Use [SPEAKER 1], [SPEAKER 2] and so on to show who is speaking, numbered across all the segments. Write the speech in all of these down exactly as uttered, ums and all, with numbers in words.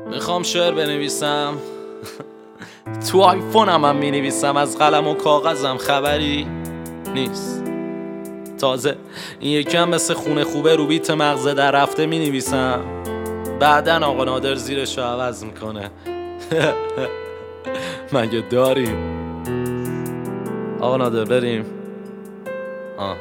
[SPEAKER 1] میخوام شعر بنویسم تو آیفونم هم مینویسم، از قلم و کاغذم خبری نیست. تازه این یکی هم مثل خونه خوبه رو بیت مغزه در رفته مینویسم، بعدن آقا نادر زیرشو عوض میکنه. مگه داریم؟ آقا نادر بریم. آه.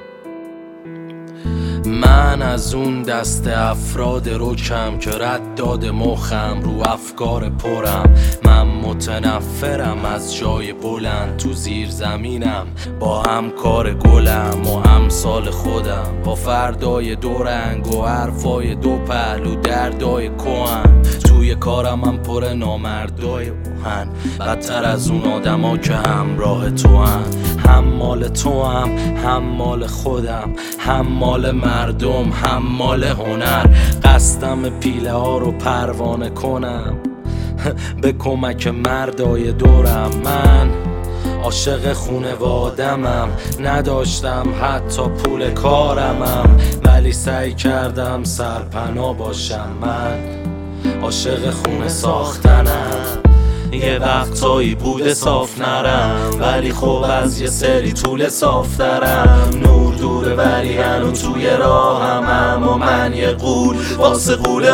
[SPEAKER 1] من از اون دست افراد رکم که رد داد مخم رو افکار پرم. من متنفرم از جای بلند تو زیر زمینم، با همکار گلم و امثال خودم، با فردای دو رنگ و حرفای دو پهلو دردای کهن. توی کارم من پر نامردای اوهن، بدتر از اون آدما که همراه تو هن. هم مال تو هم هم مال خودم، هم مال مردم هم مال هنر. قصدم پیله ها رو پروانه کنم به کمک مردای دورم. من عاشق خونوادمم، نداشتم حتی پول کارمم، ولی سعی کردم سرپناه باشم. من عاشق خونه ساختنم، یه وقتایی بوده صاف نرم، ولی خب از یه سری طول صاف دارم. نور دوره ولی هنو توی راهمم، و من یه قول واسه قول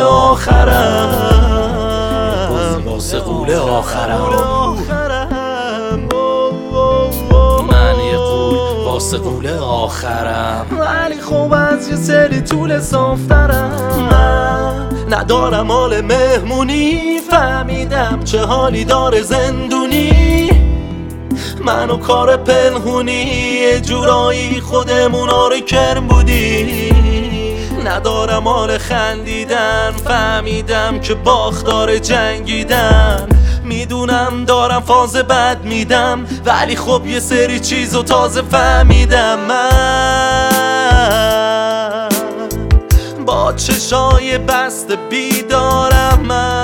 [SPEAKER 1] آخرم، واسه قول آخرم. من یه قول واسه قول آخرم، ولی خب از یه سری طول صاف دارم. من ندارم حال مهمونی، فهمیدم چه حالی داره زندونی. منو کار پنهونی، یه جورایی خودمونا رو کرم بودی. ندارم حال خندیدن، فهمیدم که باختار جنگیدن. میدونم دارم فاز بد میدم، ولی خب یه سری چیزو تازه فهمیدم. من با چشای بسته بیدارم،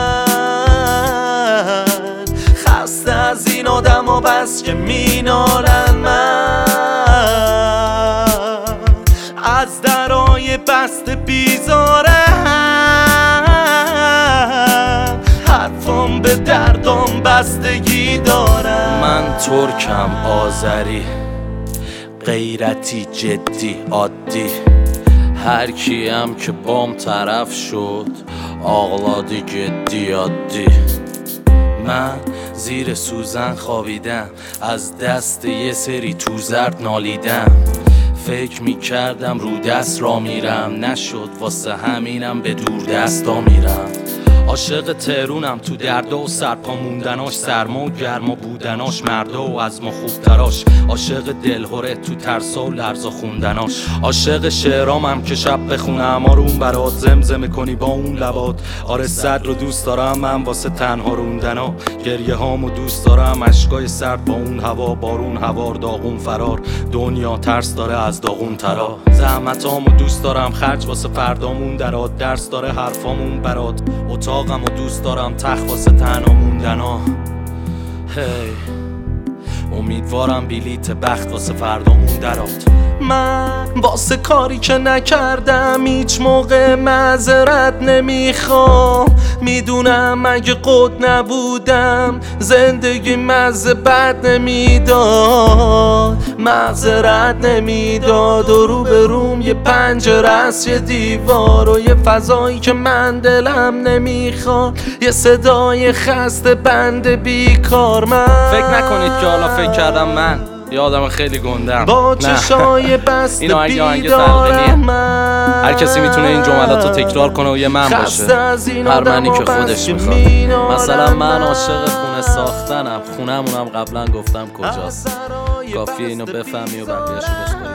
[SPEAKER 1] من خسته از این آدم ها بس که مینالن. من از درای بسته بیزارم، حرفم به دردم بستگی دارم. من ترکم، آذری، غیرتی، جدی، عادی. هر کیم که بام طرف شد آغلادی جدی عادی. من زیر سوزن خوابیدم، از دست یه سری تو زرد نالیدم. فکر میکردم رو دست را میرم، نشد، واسه همینم به دور دستا میرم. عاشق تهرونم، تو دردا و سرپا موندناش، سرما و گرما بودناش، مردا و از ما خوبتراش. عاشق دلهوره تو ترسا و لرزا خوندناش. عاشق شعرامم که شب بخونم آروم برات، زمزمه کنی با اون لبات. آره صد رو دوست دارم من واسه تنها روندنا، گریه هامو دوست دارم، اشکای سرد با اون هوا، بارون هوار، داغون فرار. دنیا ترس داره از داغون ترا، زحمتامو دوست دارم، خرج واسه فردامون درات. درس داره حرفامون برات، اتاقم و دوست دارم، تخت واسه تنها موندنا. هی امیدوارم بلیت بخت واسه فردامون درات. من واسه کاری که نکردم هیچ موقع معذرت نمیخوام. میدونم اگه قد نبودم زندگی مزه بد نمیداد، معذرت نمیداد. و رو به روم یه پنجره است، یه دیوار و یه فضایی که من دلم نمیخواد، یه صدای خسته بند بیکار. من فکر نکنید که حالا فکر کردم من یه آدم خیلی گندم،
[SPEAKER 2] با چشای بسته بیدارم. من
[SPEAKER 1] هر کسی میتونه این جملات رو تکرار کنه و یه من باشه، هر منی که خودش میخواد. مثلا من عاشق خونه ساختنم، خونمونم قبلا گفتم کجاست، کافیه اینو بفهمی و بقیه‌شو بسپاری.